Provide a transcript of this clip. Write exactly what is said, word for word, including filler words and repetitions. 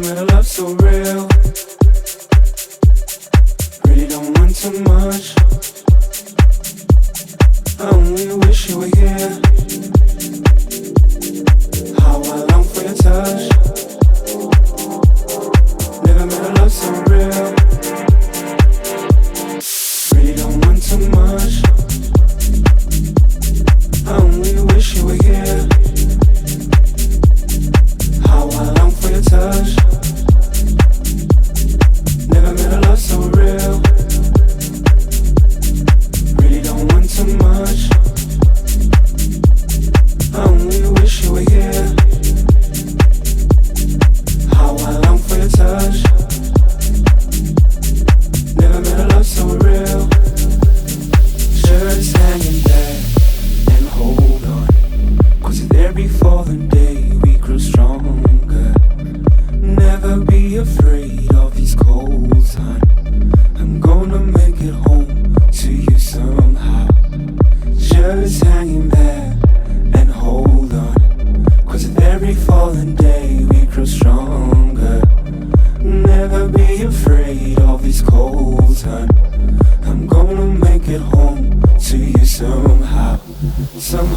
met a love so real. Really don't want too much. I only wish you were here. How I long for your touch. Never met a love so real. Really don't want too much. I only wish you were here. How I long for your touch. Never met a love so real. Really don't want too much. I only wish you were here. How I long for your touch. Never met a love so real. Just hanging there and hold on, 'cause you're there before the day we grew stronger. Never be afraid of these colds, hon. I'm gonna make it home to you somehow. Just hanging there and hold on, 'cause with every falling day we grow stronger. Never be afraid of these colds, hon. I'm gonna make it home to you somehow. Somehow